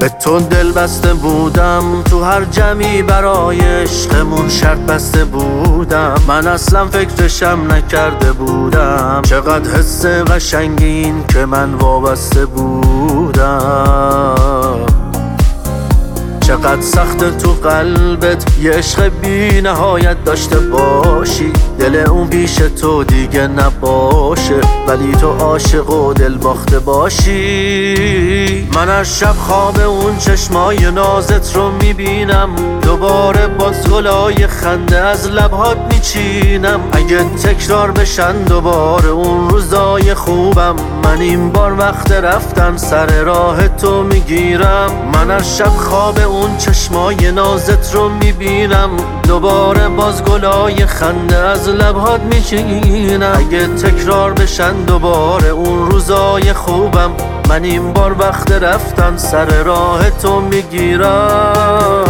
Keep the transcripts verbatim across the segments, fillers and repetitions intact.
به تو دل بسته بودم، تو هر جمعی برای عشقمون شرط بسته بودم. من اصلا فکرشم نکرده بودم، چقدر حس قشنگین که من وابسته بودم. چقدر سخت تو قلبت یه عشق بی نهایت داشته باشی، دل اون پیش تو دیگه نباشه، ولی تو عاشق و دل باخته باشی. من از شب خواب اون چشمای نازت رو میبینم، دوباره باز گلای خنده از لبهات میچینم. اگه تکرار بشن دوباره اون روزای خوبم، من این بار وقت رفتن سر راه تو میگیرم. من از شب خواب اون چشمای نازت رو میبینم، دوباره باز گلای خنده از لبهات میچینم. اگه تکرار بشن دوباره اون روزای خوبم، من این بار وقت رفتن سر راه تو میگیرم.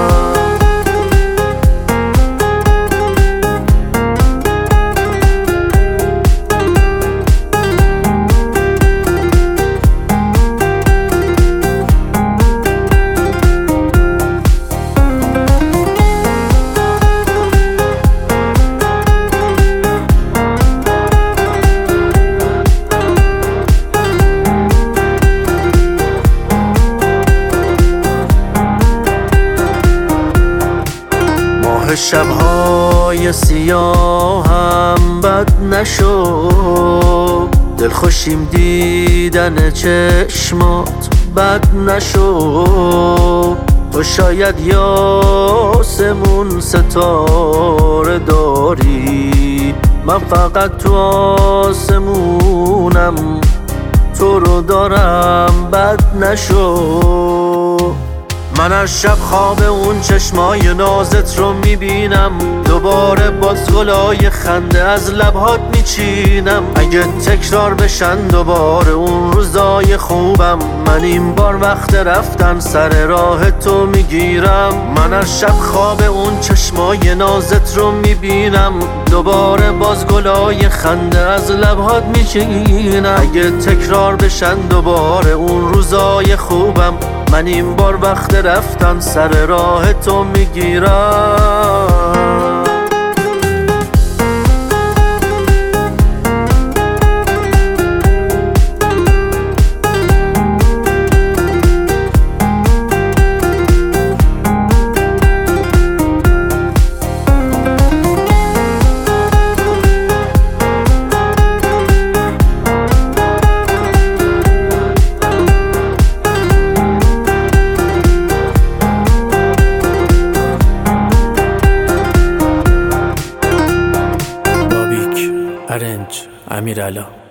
شبهای سیاهم بد نشو، دلخوشیم دیدن چشمات بد نشو. تو شاید یاسمون ستاره داری، من فقط تو آسمونم تو رو دارم بد نشو. من از شب خواب اون چشمای نازت رو میبینم، دوباره باز گلای خنده از لبهات میچینم. اگه تکرار بشن دوباره اون روزای خوبم، من این بار وقت رفتن سر راه تو میگیرم. من از شب خواب اون چشمای نازت رو میبینم، دوباره باز گلای خنده از لبهات میچینم. اگه تکرار بشن دوباره اون روزای خوبم، من این بار وقت رفتن سر راه تو میگیرم. ارنج امیرعلا